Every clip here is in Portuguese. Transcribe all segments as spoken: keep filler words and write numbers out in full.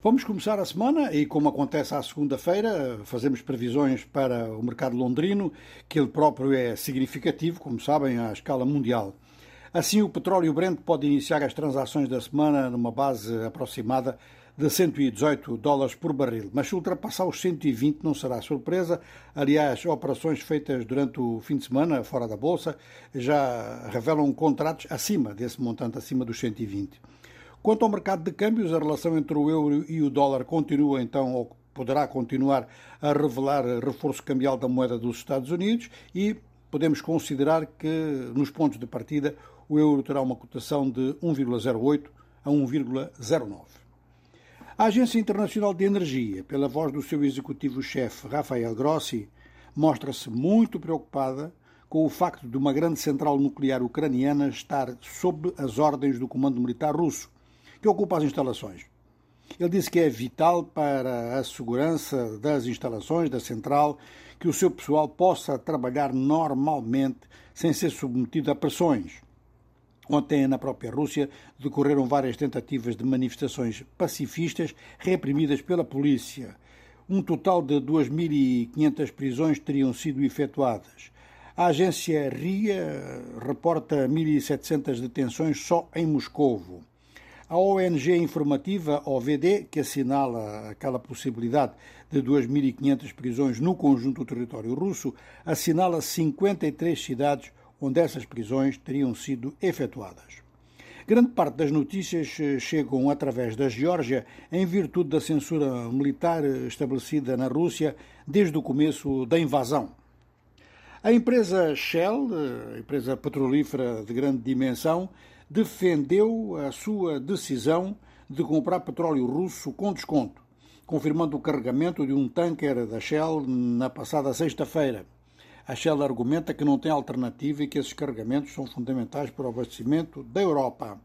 Vamos começar a semana e, como acontece à segunda-feira, fazemos previsões para o mercado londrino, que ele próprio é significativo, como sabem, à escala mundial. Assim, o petróleo Brent pode iniciar as transações da semana numa base aproximada de cento e dezoito dólares por barril, mas se ultrapassar os cento e vinte não será surpresa. Aliás, operações feitas durante o fim de semana fora da Bolsa já revelam contratos acima desse montante, acima dos cento e vinte. Quanto ao mercado de câmbios, a relação entre o euro e o dólar continua então, ou poderá continuar, a revelar reforço cambial da moeda dos Estados Unidos e podemos considerar que, nos pontos de partida, o euro terá uma cotação de um vírgula zero oito a um vírgula zero nove. A Agência Internacional de Energia, pela voz do seu executivo-chefe, Rafael Grossi, mostra-se muito preocupada com o facto de uma grande central nuclear ucraniana estar sob as ordens do comando militar russo, que ocupa as instalações. Ele disse que é vital para a segurança das instalações, da central, que o seu pessoal possa trabalhar normalmente, sem ser submetido a pressões. Ontem, na própria Rússia, decorreram várias tentativas de manifestações pacifistas reprimidas pela polícia. Um total de duas mil e quinhentas prisões teriam sido efetuadas. A agência R I A reporta mil e setecentas detenções só em Moscovo. A O N G informativa O V D, que assinala aquela possibilidade de duas mil e quinhentas prisões no conjunto do território russo, assinala cinquenta e três cidades onde essas prisões teriam sido efetuadas. Grande parte das notícias chegam através da Geórgia em virtude da censura militar estabelecida na Rússia desde o começo da invasão. A empresa Shell, a empresa petrolífera de grande dimensão, defendeu a sua decisão de comprar petróleo russo com desconto, confirmando o carregamento de um tanker da Shell na passada sexta-feira. A Shell argumenta que não tem alternativa e que esses carregamentos são fundamentais para o abastecimento da Europa.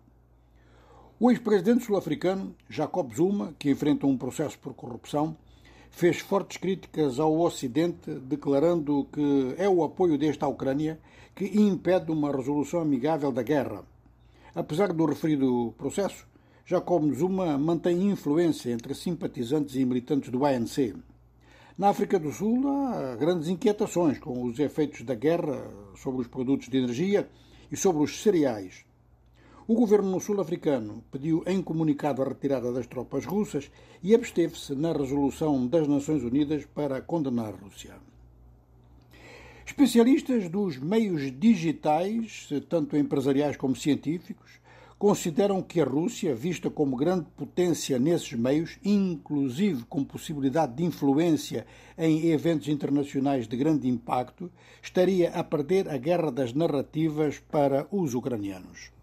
O ex-presidente sul-africano, Jacob Zuma, que enfrenta um processo por corrupção, fez fortes críticas ao Ocidente, declarando que é o apoio deste à Ucrânia que impede uma resolução amigável da guerra. Apesar do referido processo, Jacob Zuma mantém influência entre simpatizantes e militantes do A N C. Na África do Sul há grandes inquietações com os efeitos da guerra sobre os produtos de energia e sobre os cereais. O governo sul-africano pediu em comunicado a retirada das tropas russas e absteve-se na resolução das Nações Unidas para condenar a Rússia. Especialistas dos meios digitais, tanto empresariais como científicos, consideram que a Rússia, vista como grande potência nesses meios, inclusive com possibilidade de influência em eventos internacionais de grande impacto, estaria a perder a guerra das narrativas para os ucranianos.